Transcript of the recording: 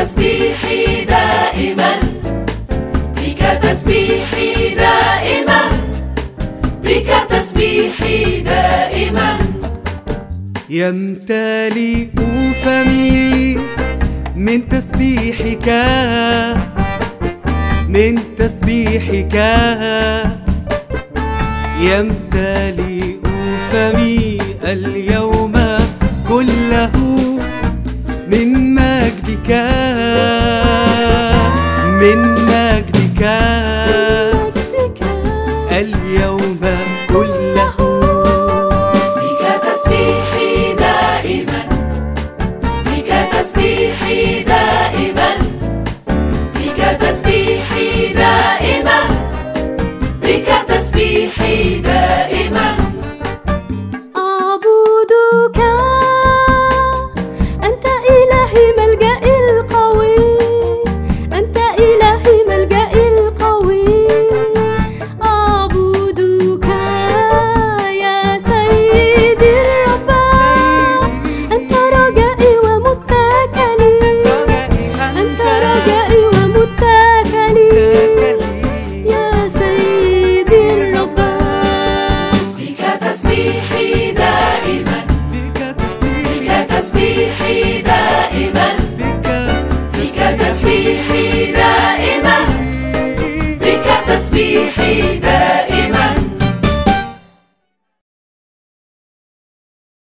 تسبيحي دائما، بك تسبيحي دائما، بك تسبيحي دائما. يمتلئ فمي من تسبيحك، من تسبيحك. يمتلئ فمي اليوم كله من مجدك، من مجدك اليوم كله. بك تسبيحي دائما، بك تسبيحي دائما، بك تسبيحي دائما، بك تسبيحي دائما. أعبدك أنت إلهي ملجأي القوي، أنت إلهي ملجأي القوي. أعبدك يا سيدي الرب، أنت رجائي ومتكلي، أنت رجائي ومتكلي يا سيدي الرب. بك تسبيحي دائما، بك تسبيحي دائما، بك تسبيحي دائما، بك تسبيحي دائما.